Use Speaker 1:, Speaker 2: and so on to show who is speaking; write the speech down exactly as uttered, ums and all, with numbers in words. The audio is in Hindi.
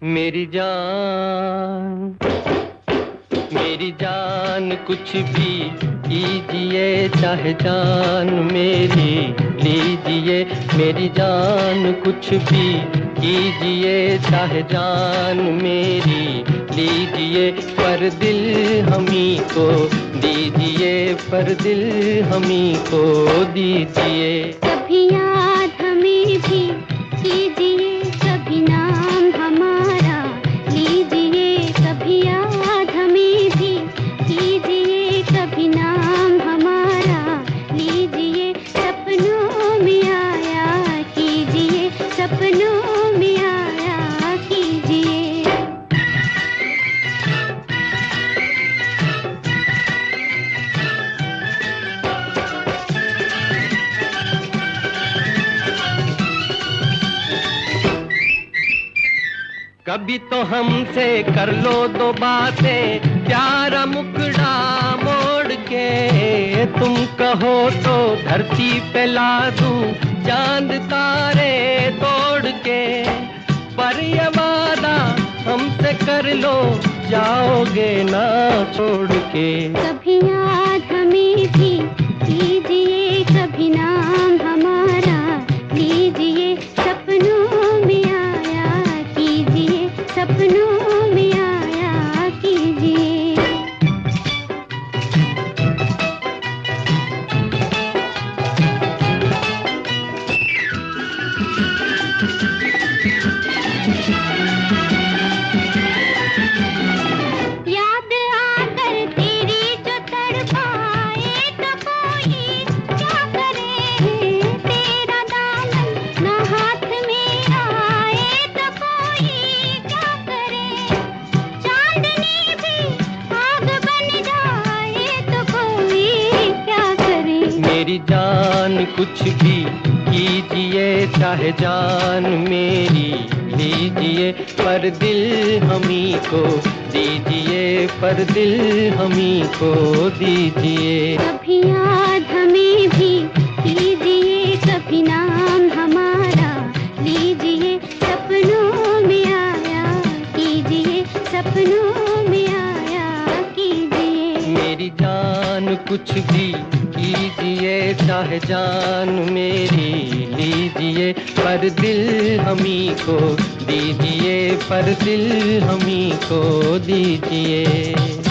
Speaker 1: मेरी जान मेरी जान कुछ भी कीजिए, चाहे जान मेरी लीजिए। मेरी जान कुछ भी कीजिए, चाहे जान मेरी लीजिए। पर दिल हमी को दीजिए, पर दिल हमी को दीजिए।
Speaker 2: कभी याद हमें भी कीजिए, कभी नाम हमारा लीजिए। कभी याद हमें भी कीजिए, कभी नाम हमारा लीजिए। सपनों में आया कीजिए, सपनों में आया कीजिए।
Speaker 1: कभी तो हमसे कर लो दो बातें, प्यारा मुखड़ा मोड़ के। तुम कहो तो धरती पे ला दूं चांद तारे तोड़ के। पर ये वादा हमसे कर लो, जाओगे ना छोड़ के।
Speaker 2: कभी याद हमें भी कीजिए, कभी नाम हमारा लीजिए। सपनों में आया कीजिए, सपनों में आया कीजिए। याद आकर तेरी जो तड़पाए तो कोई क्या करे। तेरा दामन ना हाथ में आए तो कोई क्या करे। चांदनी भी आग बन जाए तो कोई क्या करे।
Speaker 1: मेरी जान कुछ भी कीजिए, चाहे जान मेरी लीजिए। पर दिल हमी को दीजिए, पर दिल हमी को दीजिए।
Speaker 2: कभी याद हमें भी कीजिए, कभी नाम हमारा लीजिए। सपनों में आया कीजिए, सपनों में आया कीजिए।
Speaker 1: मेरी जान कुछ भी कीजिए, चाहे जान मेरी लीजिए। पर दिल हमी को दीजिए, पर दिल हमी को दीजिए।